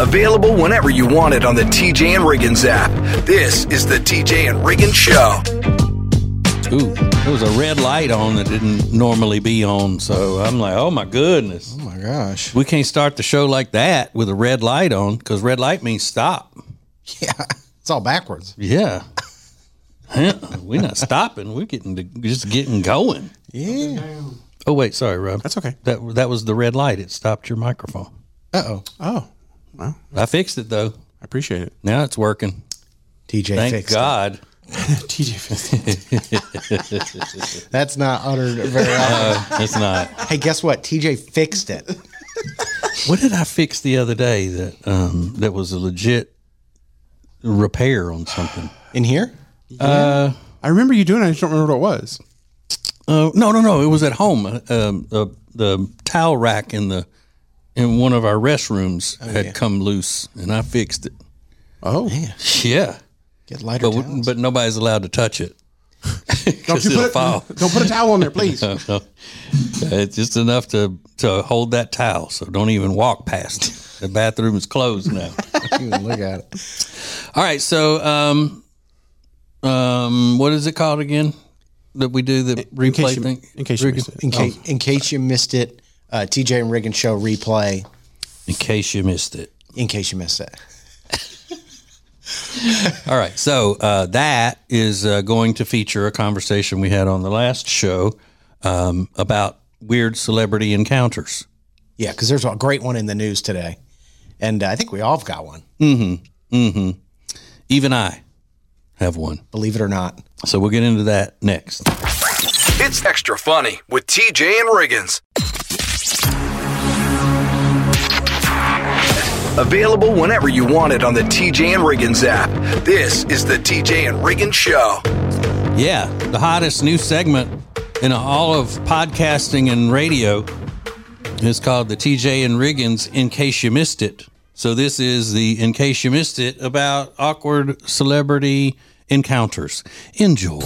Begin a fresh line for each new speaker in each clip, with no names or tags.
Available whenever you want it on the TJ and Riggins app. This is the TJ and Riggins Show.
Ooh, there was a red light on that didn't normally be on, so I'm like, oh my goodness.
Oh my gosh.
We can't start the show like that with a red light on, because red light means stop.
Yeah, it's all backwards.
Yeah. We're not stopping. We're just getting going.
Yeah.
Oh, wait, sorry, Rob.
That's okay.
That was the red light. It stopped your microphone.
Uh-oh.
Oh, well,
I fixed it, though.
I appreciate it.
Now it's working.
TJ
Thank
fixed
God.
TJ
it. That's not uttered very often.
It's not.
Hey, guess what? TJ fixed it.
What did I fix the other day that was a legit repair on something?
In here?
I remember you doing it. I just don't remember what it was.
No. It was at home. The towel rack in one of our restrooms had come loose, and I fixed it.
Oh,
Yeah.
Get lighter towels.
But nobody's allowed to touch it.
don't you don't put a towel on there, please.
No. It's just enough to hold that towel, so don't even walk past it. The bathroom is closed now.
Even look at it.
All right, so what is it called again that we do the replay thing?
In case you missed it.
In case you missed it, TJ and Riggins Show replay.
In case you missed it.
In case you missed it.
All right, so that is going to feature a conversation we had on the last show about weird celebrity encounters.
Yeah, because there's a great one in the news today, and I think we all have got one.
Even I have one.
Believe it or not.
So we'll get into that next.
It's Extra Funny with TJ and Riggins. Available whenever you want it on the TJ and Riggins app. This is the TJ and Riggins Show.
Yeah, the hottest new segment in all of podcasting and radio is called the TJ and Riggins In Case You Missed It. So this is the In Case You Missed It about awkward celebrity encounters. Enjoy.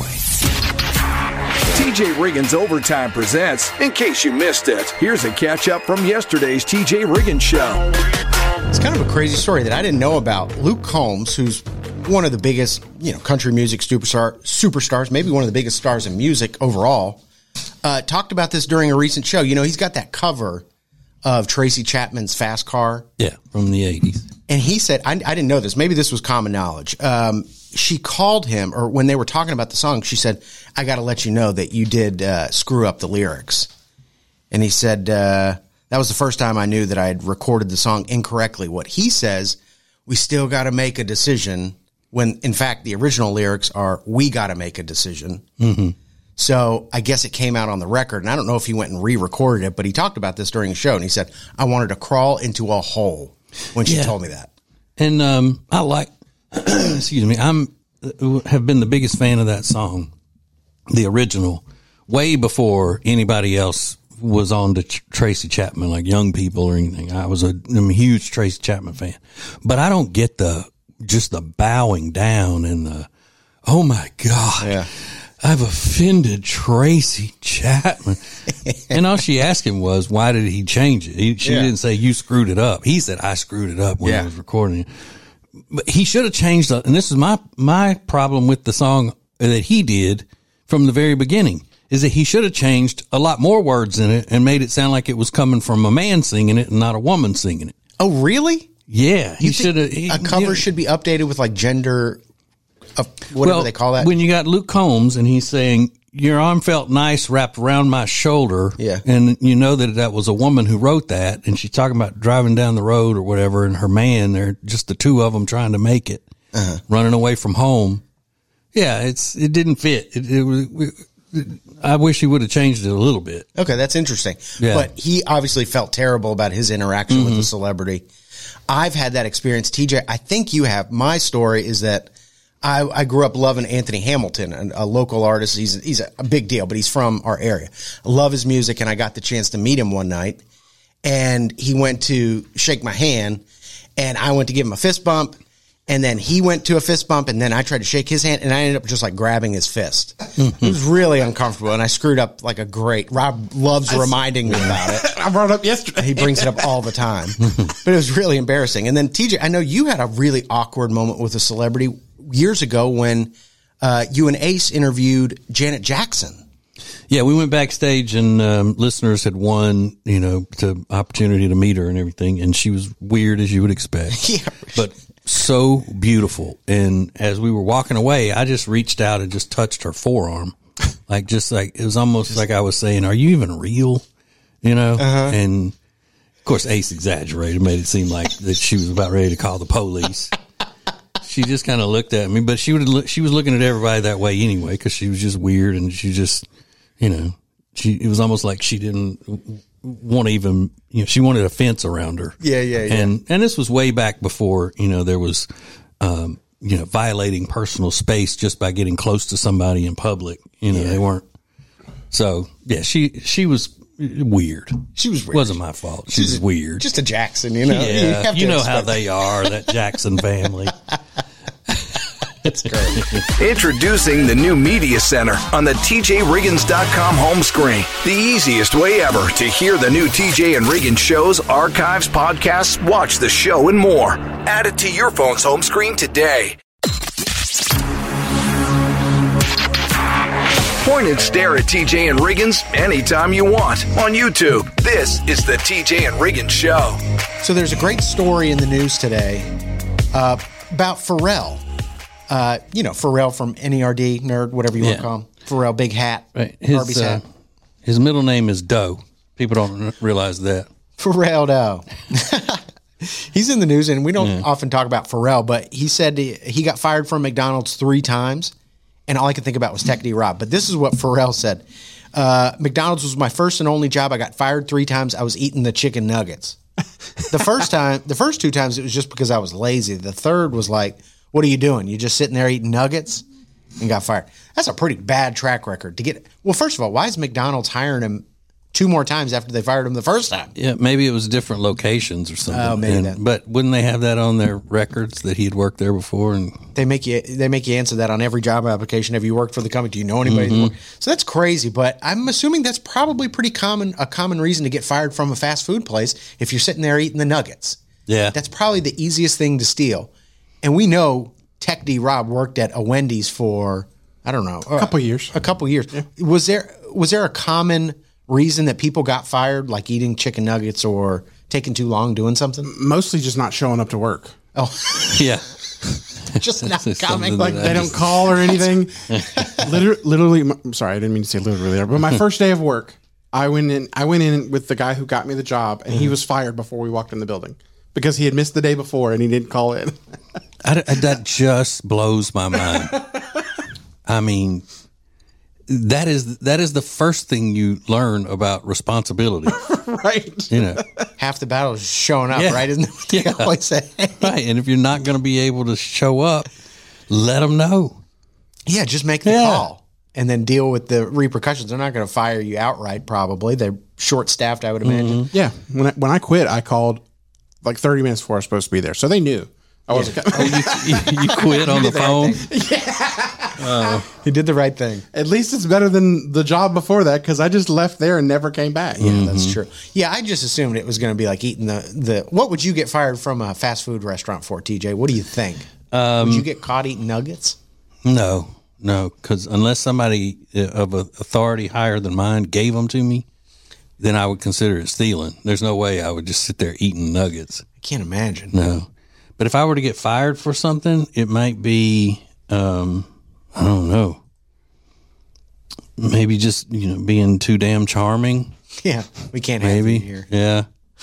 TJ Riggins Overtime presents In Case You Missed It. Here's a catch-up from yesterday's TJ Riggins Show.
It's kind of a crazy story that I didn't know about. Luke Combs, who's one of the biggest, country music superstars, maybe one of the biggest stars in music overall, talked about this during a recent show. He's got that cover of Tracy Chapman's Fast Car.
Yeah, from the 80s.
And he said, I didn't know this. Maybe this was common knowledge. She called him, or when they were talking about the song, she said, I got to let you know that you did screw up the lyrics. And he said, that was the first time I knew that I had recorded the song incorrectly. What he says, we still got to make a decision, when in fact the original lyrics are, we got to make a decision. Mm-hmm. So I guess it came out on the record, and I don't know if he went and re-recorded it, but he talked about this during the show, and he said, I wanted to crawl into a hole when she told me that.
And I like, excuse me, have been the biggest fan of that song, the original, way before anybody else was on to Tracy Chapman, like young people or anything. I'm a huge Tracy Chapman fan, but I don't get the bowing down and the, oh my God, I've offended Tracy Chapman. And all she asked him was, why did he change it? She didn't say you screwed it up. He said, I screwed it up when I was recording it. But he should have changed it. And this is my problem with the song that he did from the very beginning, is that he should have changed a lot more words in it and made it sound like it was coming from a man singing it and not a woman singing it.
Oh, really?
Yeah. He should have.
A cover should be updated with like gender, whatever they call that.
When you got Luke Combs and he's saying, your arm felt nice wrapped around my shoulder. Yeah. And you know that was a woman who wrote that. And she's talking about driving down the road or whatever. And her man, they're just the two of them trying to make it, running away from home. Yeah. It didn't fit. I wish he would have changed it a little bit.
Okay. That's interesting. Yeah. But he obviously felt terrible about his interaction with the celebrity. I've had that experience. TJ, I think you have. My story is that I grew up loving Anthony Hamilton, a local artist. He's a big deal, but he's from our area. I love his music, and I got the chance to meet him one night. And he went to shake my hand, and I went to give him a fist bump, And then he went to a fist bump, and then I tried to shake his hand, and I ended up just like grabbing his fist. It was really uncomfortable, and I screwed up like a great. Rob loves reminding me about it.
I brought it up yesterday.
He brings it up all the time, but it was really embarrassing. And then TJ, I know you had a really awkward moment with a celebrity years ago when you and Ace interviewed Janet Jackson.
Yeah, we went backstage and listeners had won, the opportunity to meet her and everything. And she was weird as you would expect.
Yeah.
But so beautiful. And as we were walking away, I just reached out and just touched her forearm. It was almost like I was saying, are you even real? And of course, Ace exaggerated, made it seem like that she was about ready to call the police. She just kind of looked at me, but she was looking at everybody that way anyway, because she was just weird and she just, it was almost like she didn't want to even, she wanted a fence around her.
Yeah.
And this was way back before, there was, violating personal space just by getting close to somebody in public. They weren't. So yeah, she was weird.
She was weird.
Wasn't my fault. She was weird.
Just a Jackson,
Yeah, you know how they are, that Jackson family.
It's great.
Introducing the new Media Center on the TJRiggins.com home screen. The easiest way ever to hear the new TJ and Riggins shows, archives, podcasts, watch the show, and more. Add it to your phone's home screen today. Point and stare at TJ and Riggins anytime you want on YouTube. This is the TJ and Riggins Show.
So there's a great story in the news today about Pharrell. Pharrell from NERD, nerd, whatever you want to call him. Pharrell, big hat,
right.
Barbie's hat.
His middle name is Doe. People don't realize that.
Pharrell Doe. He's in the news, and we don't often talk about Pharrell, but he said he got fired from McDonald's 3 times, and all I could think about was Tech D Rob. But this is what Pharrell said. McDonald's was my first and only job. I got fired 3 times. I was eating the chicken nuggets. The first 2 times, it was just because I was lazy. The third was like, what are you doing? You just sitting there eating nuggets and got fired. That's a pretty bad track record to get. Well, first of all, why is McDonald's hiring him 2 more times after they fired him the first time?
Yeah, maybe it was different locations or something.
Oh, maybe that.
But wouldn't they have that on their records that he had worked there before? And
they make you answer that on every job application. Have you worked for the company? Do you know anybody? So that's crazy. But I'm assuming that's probably a common reason to get fired from a fast food place if you're sitting there eating the nuggets.
Yeah,
that's probably the easiest thing to steal. And we know Tech D Rob worked at a Wendy's for, I don't know,
a couple years.
Yeah. Was there a common reason that people got fired, like eating chicken nuggets or taking too long doing something?
Mostly just not showing up to work.
Oh,
yeah.
Just not coming.
Like they don't call or anything. Literally, I'm sorry, I didn't mean to say literally there, but my first day of work, I went in with the guy who got me the job, and he was fired before we walked in the building because he had missed the day before and he didn't call in.
That just blows my mind. I mean, that is the first thing you learn about responsibility.
Right.
Half the battle is showing up, right? Isn't that what they always say?
Right. And if you're not going to be able to show up, let them know.
Yeah, just make the call and then deal with the repercussions. They're not going to fire you outright, probably. They're short-staffed, I would imagine.
Yeah. When I quit, I called like 30 minutes before I was supposed to be there. So they knew. I wasn't
you quit on the phone?
Yeah. He did the right thing.
At least it's better than the job before that because I just left there and never came back.
Yeah, that's true. Yeah, I just assumed it was going to be like eating the. What would you get fired from a fast food restaurant for, TJ? What do you think? Would you get caught eating nuggets?
No, because unless somebody of authority higher than mine gave them to me, then I would consider it stealing. There's no way I would just sit there eating nuggets.
I can't imagine.
No. But if I were to get fired for something, it might be, I don't know, maybe just, being too damn charming.
Yeah, we can't have you here.
Yeah.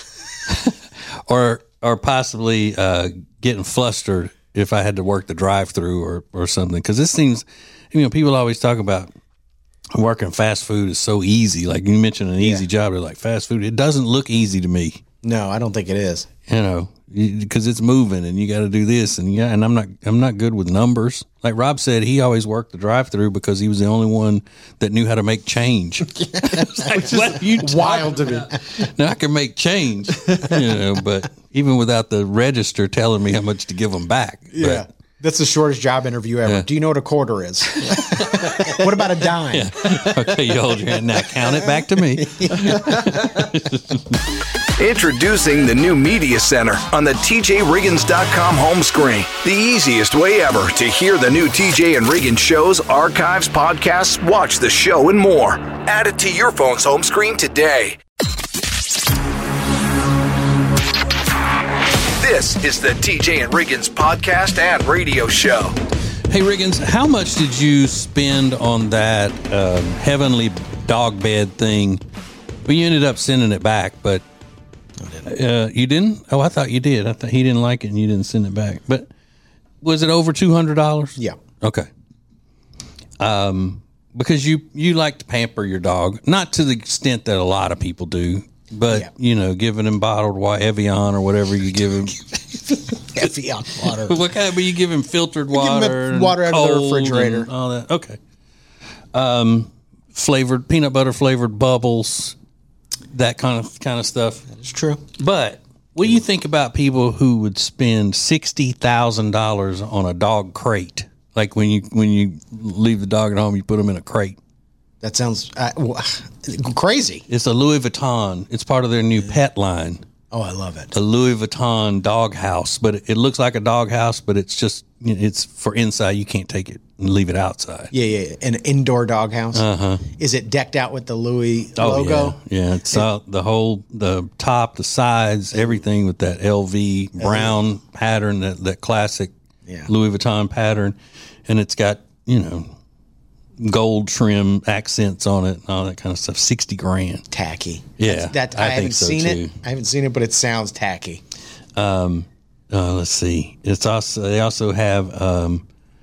or possibly getting flustered if I had to work the drive-through or something. Because this seems, people always talk about working fast food is so easy. Like you mentioned an easy job. They're like, fast food, it doesn't look easy to me.
No, I don't think it is.
because it's moving and you got to do this and and I'm not good with numbers. Like Rob said, he always worked the drive-through because he was the only one that knew how to make change. Like, what are you
Wild to me.
Now I can make change, but even without the register telling me how much to give them back.
Yeah. That's the shortest job interview ever.
Yeah.
Do you know what a quarter is? What about a dime?
Yeah. Okay, you hold your hand now. Count it back to me.
Introducing the new Media Center on the TJRiggins.com home screen. The easiest way ever to hear the new TJ and Riggins shows, archives, podcasts, watch the show, and more. Add it to your phone's home screen today. This is the TJ and Riggins podcast and radio show.
Hey, Riggins, how much did you spend on that heavenly dog bed thing? Well, you ended up sending it back, but you didn't? Oh, I thought you did. I thought he didn't like it and you didn't send it back. But was it over $200?
Yeah.
Okay. Because you like to pamper your dog, not to the extent that a lot of people do. But, giving him bottled Evian or whatever you give him.
Evian water.
What kind of, you give him filtered water?
Give him water out of the refrigerator.
And all that. Okay. Flavored, peanut butter flavored bubbles, that kind of stuff.
It's true.
But what do you think about people who would spend $60,000 on a dog crate? Like when you leave the dog at home, you put them in a crate.
That sounds crazy.
It's a Louis Vuitton. It's part of their new pet line.
Oh, I love it.
A Louis Vuitton dog house, but it looks like a dog house, but it's just, it's for inside. You can't take it and leave it outside.
Yeah. An indoor dog house. Is it decked out with the Louis logo?
Yeah. It's the top, the sides, everything with that LV brown pattern, that classic Louis Vuitton pattern. And it's got, gold trim accents on it and all that kind of stuff. $60,000.
Tacky.
Yeah.
I haven't seen it. I haven't seen it, but it sounds tacky.
Let's see. They also have a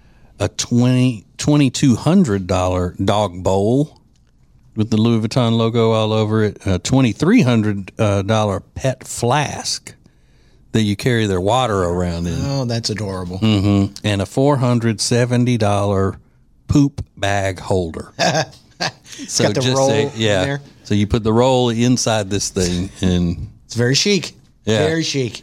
$2,200 dog bowl with the Louis Vuitton logo all over it. A $2,300 pet flask that you carry their water around in.
Oh, that's adorable.
Mm-hmm. And a $470 poop bag holder.
It's got the roll in there.
So you put the roll inside this thing, and
it's very chic.
Yeah.
Very chic.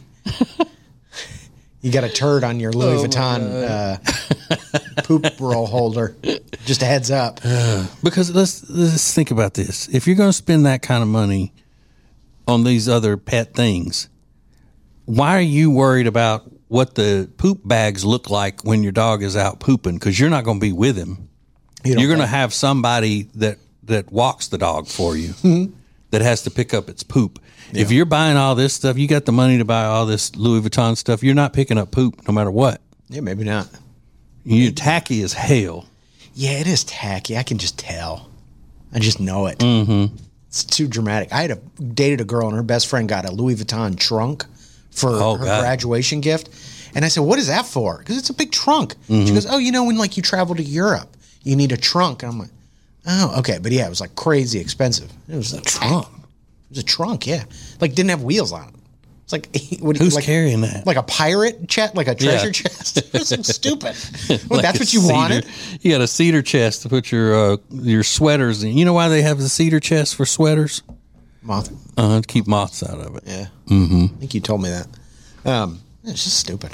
You got a turd on your Louis Vuitton poop roll holder. Just a heads up.
Because let's think about this. If you're going to spend that kind of money on these other pet things, why are you worried about what the poop bags look like when your dog is out pooping? Because you're not going to be with him. You're going to have somebody that walks the dog for you that has to pick up its poop. Yeah. If you're buying all this stuff, you got the money to buy all this Louis Vuitton stuff, you're not picking up poop no matter what.
Yeah, maybe not.
You're tacky as hell.
Yeah, it is tacky. I can just tell. I just know it. Mm-hmm. It's too dramatic. I dated a girl and her best friend got a Louis Vuitton trunk for her graduation gift. And I said, what is that for? Because it's a big trunk. Mm-hmm. She goes, when like you travel to Europe, you need a trunk. And I'm like, oh, okay. But yeah, it was like crazy expensive. It was a trunk. It was a trunk, yeah. Like didn't have wheels on it. It's like,
who's carrying that?
Like a pirate chest, like a treasure chest. It was so stupid. Well, that's what you wanted?
You got a cedar chest to put your sweaters in. You know why they have the cedar chest for sweaters?
Moth.
To keep moths out of it.
Yeah. Mm-hmm. I think you told me that. It's just stupid.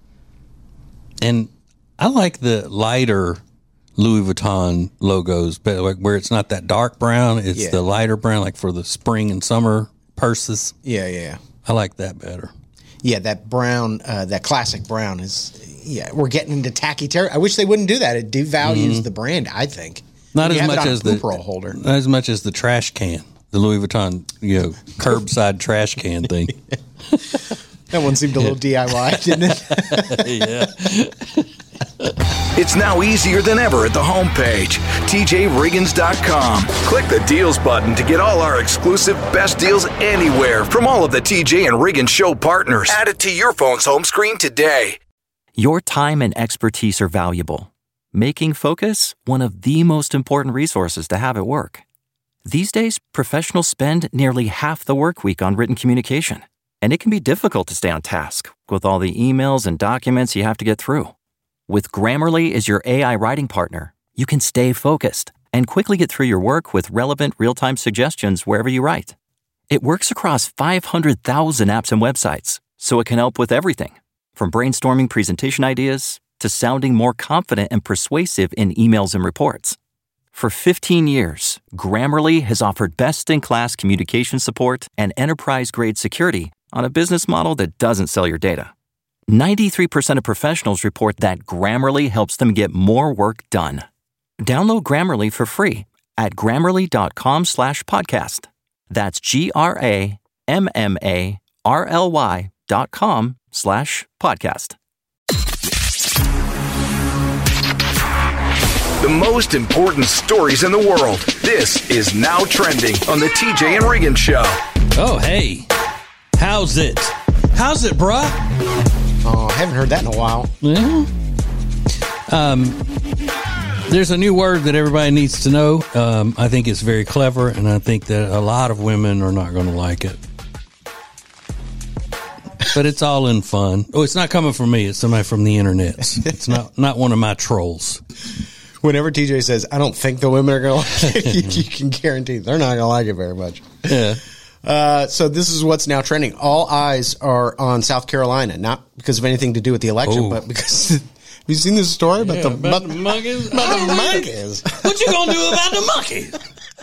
And I like the lighter Louis Vuitton logos, but like where it's not that dark brown, it's the lighter brown, like for the spring and summer purses.
Yeah.
I like that better.
Yeah, that brown, that classic brown is. Yeah, we're getting into tacky territory. I wish they wouldn't do that. It devalues the brand, I think.
Not as much as the
roll holder.
Not as much as the trash can, the Louis Vuitton, curbside trash can thing.
That one seemed a little DIY, didn't
it? Yeah.
It's now easier than ever at the homepage, TJRiggins.com. Click the deals button to get all our exclusive best deals anywhere from all of the TJ and Riggins show partners. Add it to your phone's home screen today.
Your time and expertise are valuable, making Focus one of the most important resources to have at work. These days, professionals spend nearly half the work week on written communication. And it can be difficult to stay on task with all the emails and documents you have to get through. With Grammarly as your AI writing partner, you can stay focused and quickly get through your work with relevant real-time suggestions wherever you write. It works across 500,000 apps and websites, so it can help with everything, from brainstorming presentation ideas to sounding more confident and persuasive in emails and reports. For 15 years, Grammarly has offered best-in-class communication support and enterprise-grade security on a business model that doesn't sell your data. 93% of professionals report that Grammarly helps them get more work done. Download Grammarly for free at Grammarly.com/podcast. That's GRAMMARLY.com/podcast.
The most important stories in the world. This is Now Trending on the TJ and Regan Show.
Oh, hey. How's it? How's it, bruh?
Oh, I haven't heard that in a while.
Yeah. There's a new word that everybody needs to know. I think it's very clever, and I think that a lot of women are not going to like it. But it's all in fun. Oh, it's not coming from me. It's somebody from the internet. It's not one of my trolls.
Whenever TJ says, I don't think the women are going to like it, you can guarantee they're not going to like it very much.
Yeah.
So this is what's now trending. All eyes are on South Carolina, not because of anything to do with the election, but because... Have you seen this story about the
monkeys?
About the monkeys.
What you going to do about the monkeys?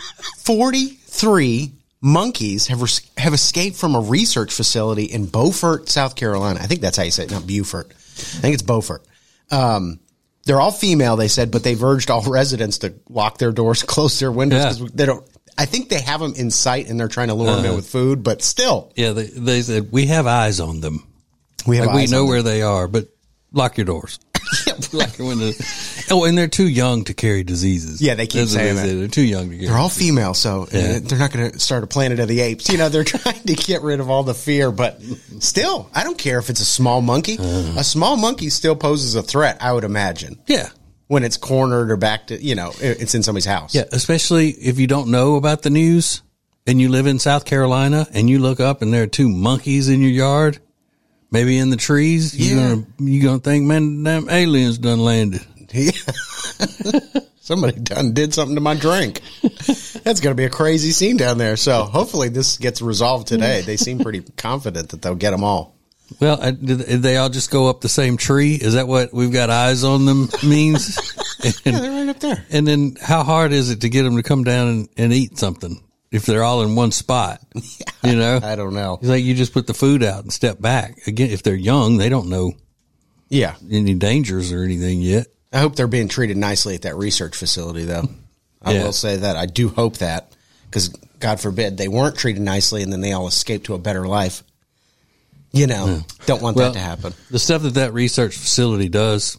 43 monkeys have escaped from a research facility in Beaufort, South Carolina. I think that's how you say it, not Beaufort. I think it's Beaufort. They're all female, they said, but they've urged all residents to lock their doors, close their windows, because they don't. I think they have them in sight and they're trying to lure them in with food, but still.
Yeah, they said, we have eyes on them.
We
know where they are, but lock your doors. Lock your windows. Oh, and they're too young to carry diseases.
Yeah, they keep saying that.
They're too young to carry
They're all
diseases.
female, so they're not going to start a Planet of the Apes. You know, they're trying to get rid of all the fear, but still, I don't care if it's a small monkey. A small monkey still poses a threat, I would imagine.
Yeah.
When it's cornered or back to, it's in somebody's house.
Yeah, especially if you don't know about the news and you live in South Carolina and you look up and there are two monkeys in your yard, maybe in the trees, you're gonna think, man, damn aliens done landed.
Yeah. Somebody did something to my drink. That's going to be a crazy scene down there. So hopefully this gets resolved today. They seem pretty confident that they'll get them all.
Well, did they all just go up the same tree? Is that what we've got eyes on them means?
Yeah, they're right up there.
And then how hard is it to get them to come down and eat something if they're all in one spot? You know?
I don't know.
It's like you just put the food out and step back. Again, if they're young, they don't know any dangers or anything yet.
I hope they're being treated nicely at that research facility, though. I will say that. I do hope that, because God forbid they weren't treated nicely and then they all escaped to a better life. Don't want that to happen.
The stuff that research facility does,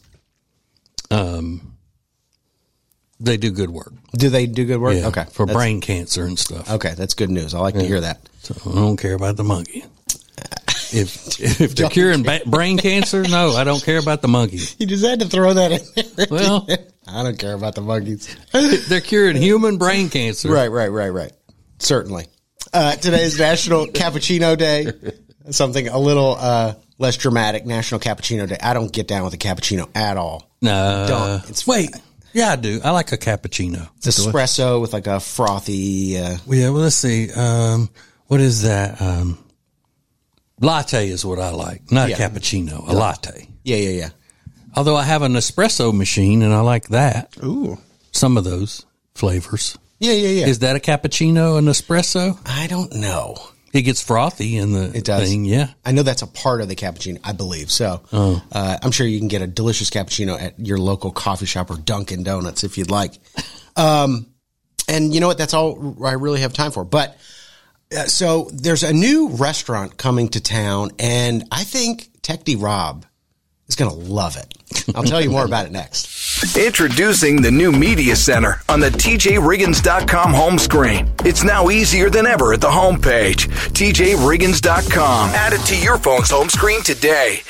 they do good work.
Do they do good work?
Yeah,
Okay.
for brain cancer and stuff.
Okay, that's good news. I like to hear that.
So I don't care about the monkey. If they're curing brain cancer, no, I don't care about the monkeys.
You just had to throw that in there.
Well,
I don't care about the monkeys.
They're curing human brain cancer.
Right. Certainly. Today is National Cappuccino Day. Something a little less dramatic, National Cappuccino Day. I don't get down with a cappuccino at all.
No.
Don't.
Yeah, I do. I like a cappuccino.
It's espresso with like a frothy.
Well, let's see. What is that? Latte is what I like. Not a cappuccino, a latte.
Yeah.
Although I have an espresso machine and I like that.
Ooh.
Some of those flavors.
Yeah.
Is that a cappuccino, an espresso?
I don't know.
It gets frothy in the thing, yeah.
I know that's a part of the cappuccino, I believe. So I'm sure you can get a delicious cappuccino at your local coffee shop or Dunkin' Donuts if you'd like. And you know what? That's all I really have time for. But so there's a new restaurant coming to town, and I think Tech D Rob is going to love it. I'll tell you more about it next.
Introducing the new Media Center on the TJRiggins.com home screen. It's now easier than ever at the homepage, TJRiggins.com. Add it to your phone's home screen today.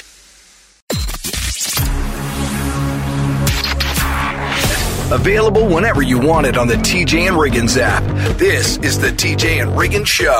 Available whenever you want it on the TJ and Riggins app. This is the TJ and Riggins Show.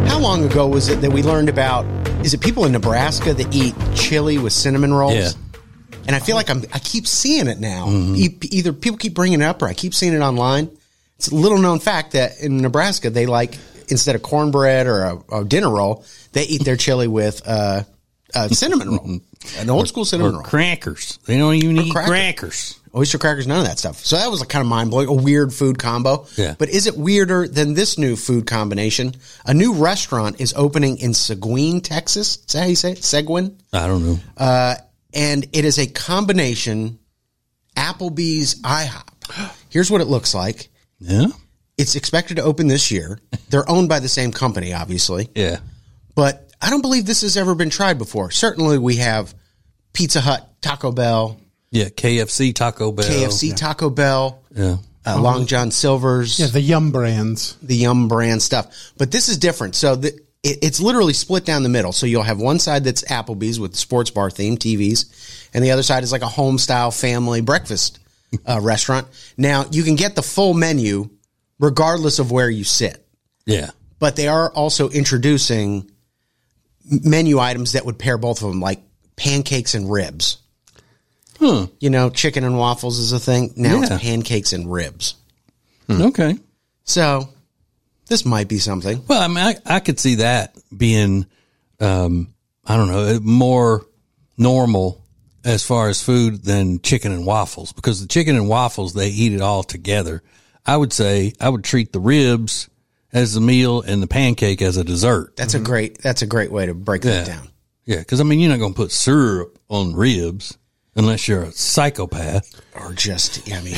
How long ago was it that we learned about, is it people in Nebraska that eat chili with cinnamon rolls?
Yeah.
And I feel like I keep seeing it now. Either people keep bringing it up or I keep seeing it online. It's a little known fact that in Nebraska, they like, instead of cornbread or a dinner roll, they eat their chili with a cinnamon roll, an old school cinnamon roll.
Crackers. They don't even eat crackers.
Oyster crackers, none of that stuff. So that was kind of mind-blowing, a weird food combo.
Yeah.
But is it weirder than this new food combination? A new restaurant is opening in Seguin, Texas. Is that how you say it? Seguin?
I don't know.
And it is a combination Applebee's IHOP. Here's what it looks like.
Yeah.
It's expected to open this year. They're owned by the same company, obviously.
Yeah.
But I don't believe this has ever been tried before. Certainly we have Pizza Hut, Taco Bell.
Yeah. KFC, Taco Bell.
Taco Bell.
Yeah.
Long John Silver's.
Yeah, the Yum brands.
The Yum brand stuff. But this is different. So it's literally split down the middle. So you'll have one side that's Applebee's with the sports bar theme, TVs, and the other side is like a home-style family breakfast restaurant. Now, you can get the full menu regardless of where you sit.
Yeah.
But they are also introducing menu items that would pair both of them, like pancakes and ribs.
Huh.
You know, chicken and waffles is a thing. Now
Yeah.
it's pancakes and ribs.
Okay.
So this might be something.
Well, I mean, I could see that being, I don't know, more normal as far as food than chicken and waffles, because the chicken and waffles, they eat it all together. I would say I would treat the ribs as a meal and the pancake as a dessert.
That's a great way to break that down.
Yeah. Cause I mean, you're not going to put syrup on ribs unless you're a psychopath.
Or just, I mean,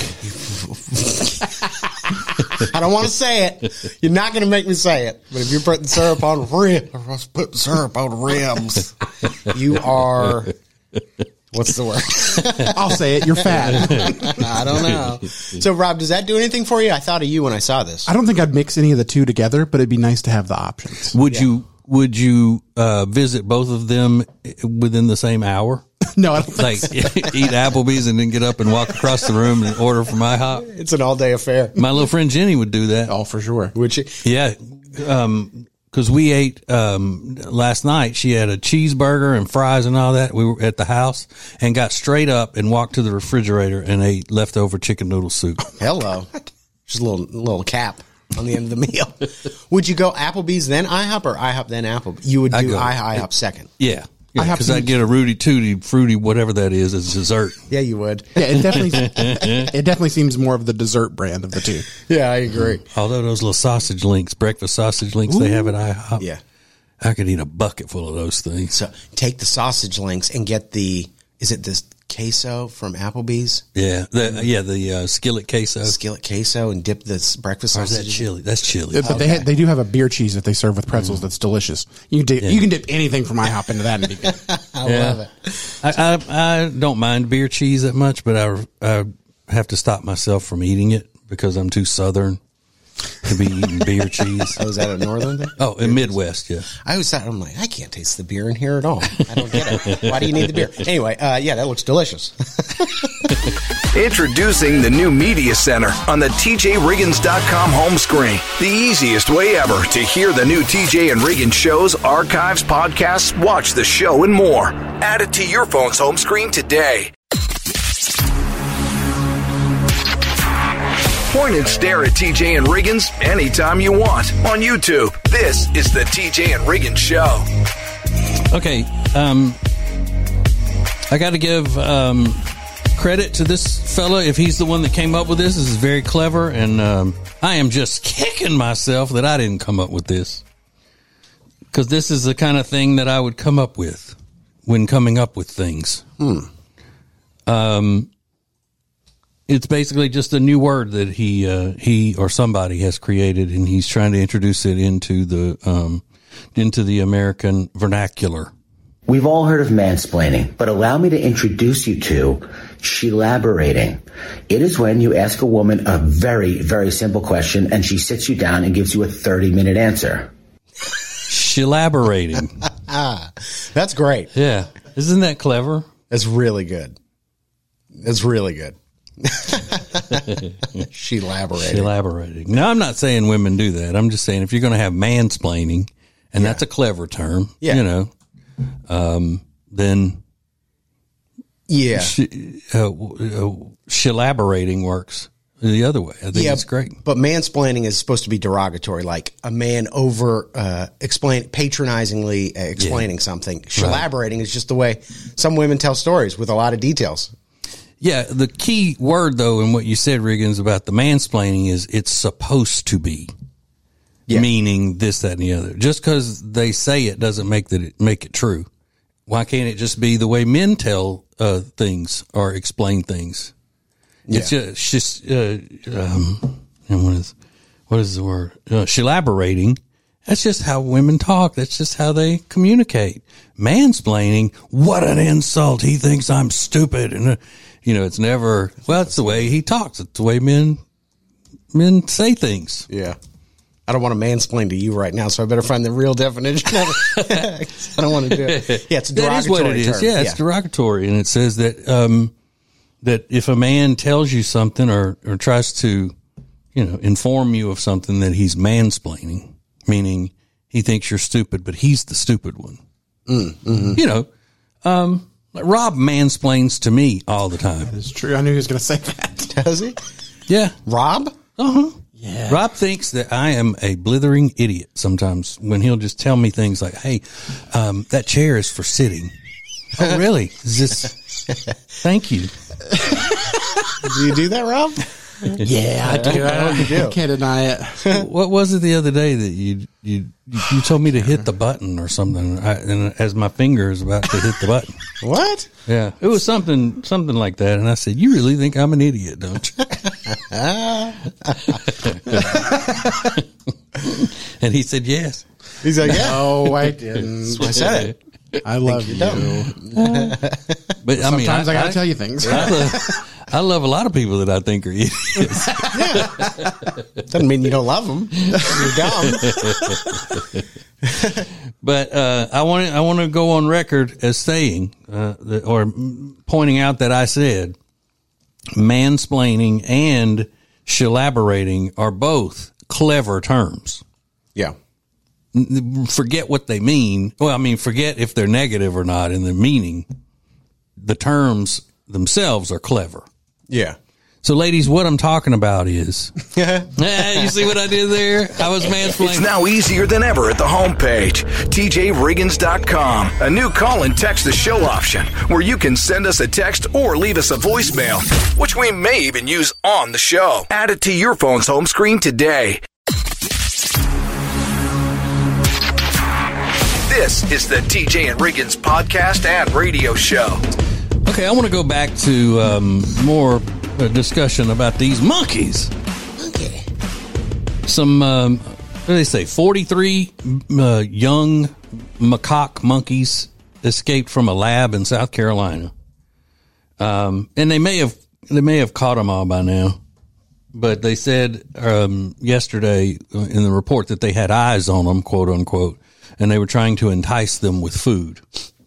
I don't want to say it. You're not going to make me say it. But if you're putting syrup on ribs, putting syrup on ribs, you are, what's the word?
I'll say it. You're fat.
I don't know. So, Rob, does that do anything for you? I thought of you when I saw this.
I don't think I'd mix any of the two together, but it'd be nice to have the options.
Would you visit both of them within the same hour?
No, I don't think
Like
so.
eat Applebee's and then get up and walk across the room and order from IHOP?
It's an all-day affair.
My little friend Jenny would do that.
Oh, for sure.
Would you?
Yeah. Cause we ate, last night she had a cheeseburger and fries and all that. We were at the house and got straight up and walked to the refrigerator and ate leftover chicken noodle soup.
Hello. Just a little cap on the end of the meal. Would you go Applebee's then IHOP or IHOP then Applebee's? You would do
I'd go-
IHOP second.
Yeah. Yeah.
IHOP
Cause I'd get a Rudy Tooty fruity, whatever that is, as dessert.
Yeah, you would.
Yeah, it definitely seems more of the dessert brand of the two.
Yeah, I agree.
Although those little sausage links, breakfast sausage links they have at IHOP.
Yeah.
I could eat a bucket full of those things.
So take the sausage links and get is it this queso from Applebee's?
Yeah. The skillet queso.
Skillet queso and dip this breakfast
Or is that
sausage.
chili? That's chili.
But they do have a beer cheese that they serve with pretzels that's delicious. You can dip anything from IHOP into that and be good.
I love it.
I don't mind beer cheese that much, but I have to stop myself from eating it because I'm too Southern to be eating beer cheese.
Oh, is that a northern thing?
Oh, in Midwest, yeah.
I always thought, I'm like, I can't taste the beer in here at all. I don't get it. Why do you need the beer? Anyway, yeah, that looks delicious.
Introducing the new Media Center on the TJRiggins.com home screen. The easiest way ever to hear the new TJ and Riggins shows, archives, podcasts, watch the show, and more. Add it to your phone's home screen today. Point and stare at TJ and Riggins anytime you want on YouTube. This is the TJ and Riggins Show.
Okay, I got to give credit to this fella. If he's the one that came up with this, this is very clever, and I am just kicking myself that I didn't come up with this, because this is the kind of thing that I would come up with when coming up with things. It's basically just a new word that he or somebody has created, and he's trying to introduce it into the American vernacular.
We've all heard of mansplaining, but allow me to introduce you to shelaborating. It is when you ask a woman a very, very simple question and she sits you down and gives you a 30-minute answer.
Shelaborating.
That's great.
Yeah. Isn't that clever?
That's really good. That's really good. She elaborated.
Elaborating. Now, I'm not saying women do that. I'm just saying if you're going to have mansplaining and that's a clever term,
Yeah.
you know, then
Yeah.
shillaborating works the other way. I think it's great.
But mansplaining is supposed to be derogatory, like a man patronizingly explaining something. Shillaborating is just the way some women tell stories with a lot of details.
Yeah, the key word, though, in what you said, Riggins, about the mansplaining is it's supposed to be, meaning this, that, and the other. Just because they say it doesn't make it true. Why can't it just be the way men tell things or explain things?
Yeah.
It's just and what is the word? Shillaborating. That's just how women talk. That's just how they communicate. Mansplaining, what an insult. He thinks I'm stupid. And, it's never, well, it's the way he talks. It's the way men say things.
Yeah. I don't want to mansplain to you right now, so I better find the real definition of it. I don't want to do it. Yeah, it's a derogatory
That is what it is.
term.
Yeah, it's derogatory. And it says that, that if a man tells you something or tries to, inform you of something, that he's mansplaining, meaning he thinks you're stupid, but he's the stupid one. Like Rob mansplains to me all the time.
It's true. I knew he was going to say that.
Does he?
Yeah.
Rob?
Uh-huh.
Yeah.
Rob thinks that I am a blithering idiot sometimes when he'll just tell me things like, hey, that chair is for sitting. Oh, really? Is this? Thank you.
Do you do that, Rob?
Yeah, I do. I can't deny it.
What was it the other day that you told me to hit the button or something, and as my finger is about to hit the button?
What?
Yeah, it was something like that, and I said, "You really think I'm an idiot, don't you?" And he said, "Yes."
He's like, yeah.
No, I didn't.
I said it.
I love you.
But I mean,
Sometimes I got to tell you things.
I love a lot of people that I think are idiots.
Doesn't mean you don't love them. You're dumb.
But I want to go on record as saying or pointing out that I said mansplaining and shillaborating are both clever terms.
Yeah.
Forget what they mean. Well, I mean, forget if they're negative or not in the meaning. The terms themselves are clever.
Yeah.
So, ladies, what I'm talking about is, you see what I did there? I was mansplaining.
It's now easier than ever at the homepage, tjriggins.com. A new call and text the show option where you can send us a text or leave us a voicemail, which we may even use on the show. Add it to your phone's home screen today. This is the TJ and Riggins podcast and radio show.
Okay, I want to go back to more discussion about these monkeys.
Okay.
Some, what do they say, 43 young macaque monkeys escaped from a lab in South Carolina. And they may have caught them all by now. But they said yesterday in the report that they had eyes on them, quote unquote, and they were trying to entice them with food.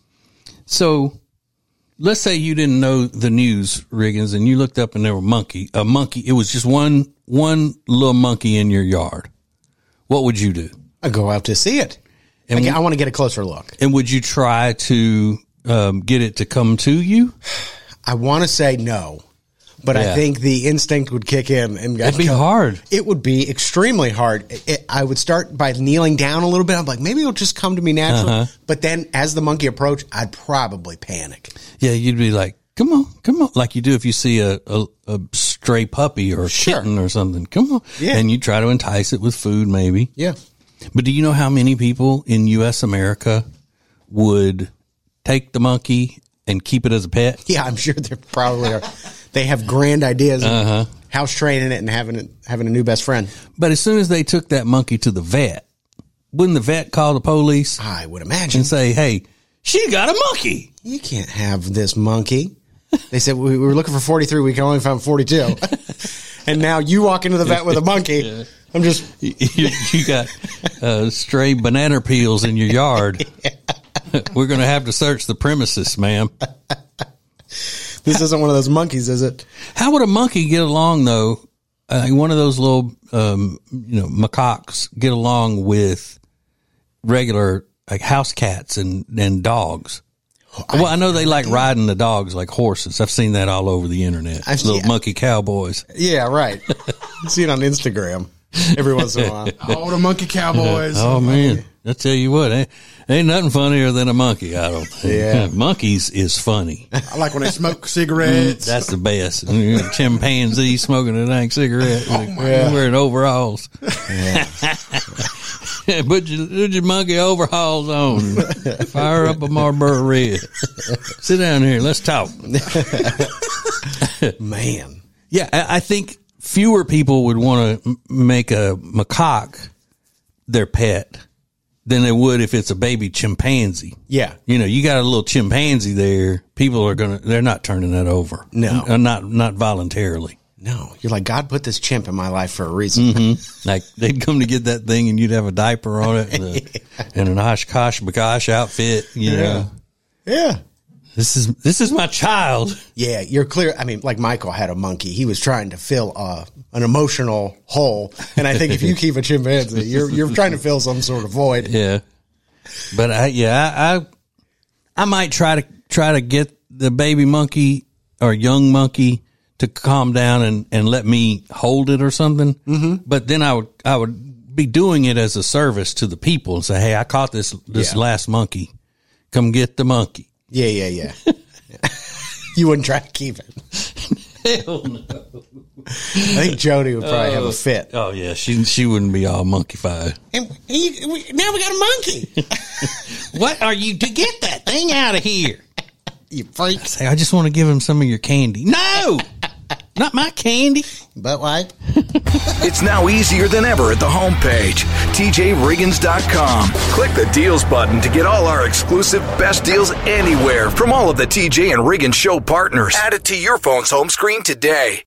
So let's say you didn't know the news, Riggins, and you looked up and there were a monkey. It was just one little monkey in your yard. What would you do?
I go out to see it.
And
I want to get a closer look.
And would you try to get it to come to you?
I want to say no, but I think the instinct would kick in. And
It'd be hard.
It would be extremely hard. I would start by kneeling down a little bit. I'm like, maybe it'll just come to me naturally.
Uh-huh.
But then as the monkey approached, I'd probably panic.
Yeah, you'd be like, come on, like you do if you see a stray puppy or a kitten or something. Come on.
Yeah.
And you try to entice it with food maybe.
Yeah.
But do you know how many people in U.S. America would take the monkey and keep it as a pet?
Yeah, I'm sure there probably are. They have grand ideas of house training it and having a new best friend.
But as soon as they took that monkey to the vet, wouldn't the vet call the police
I would imagine.
and say, hey, she got a monkey?
You can't have this monkey. They said, we were looking for 43. We can only find 42. And now you walk into the vet with a monkey. Yeah. I'm just...
You got stray banana peels in your yard. We're going to have to search the premises, ma'am.
This isn't one of those monkeys, is it?
How would a monkey get along, though? One of those little, macaques get along with regular like house cats and dogs. Well, I know they like riding the dogs like horses. I've seen that all over the internet. Little monkey cowboys.
Yeah, right. You see it on Instagram every once in a while.
Oh, the monkey cowboys.
Oh, man. I tell you what, ain't nothing funnier than a monkey, I don't think.
Yeah.
Monkeys is funny.
I like when they smoke cigarettes.
That's the best. Chimpanzee smoking a dang cigarette. Wearing overalls.
Yeah.
Put your monkey overalls on. Fire up a Marlboro Red. Sit down here. Let's talk.
Man.
Yeah, I think fewer people would want to make a macaque their pet than they would if it's a baby chimpanzee.
Yeah.
You know, you got a little chimpanzee there. People are they're not turning that over.
No.
Not voluntarily.
No. You're like, God put this chimp in my life for a reason.
Mm-hmm. Like they'd come to get that thing and you'd have a diaper on it and an Oshkosh Bagosh outfit, you know.
Yeah.
This is my child.
Yeah, you're clear. I mean, like Michael had a monkey. He was trying to fill an emotional hole, and I think if you keep a chimpanzee, you're trying to fill some sort of void.
Yeah, but I might try to get the baby monkey or young monkey to calm down and let me hold it or something. Mm-hmm. But then I would be doing it as a service to the people and say, hey, I caught this last monkey. Come get the monkey.
Yeah. You wouldn't try to keep it.
Hell no.
I think Jody would probably have a fit.
Oh yeah, she wouldn't be all monkeyfied.
And now we got a monkey.
What are you to get that thing out of here?
You freak.
I just want to give him some of your candy. No, not my candy.
But why?
It's now easier than ever at the homepage, TJRiggins.com. Click the deals button to get all our exclusive best deals anywhere from all of the TJ and Riggins show partners. Add it to your phone's home screen today.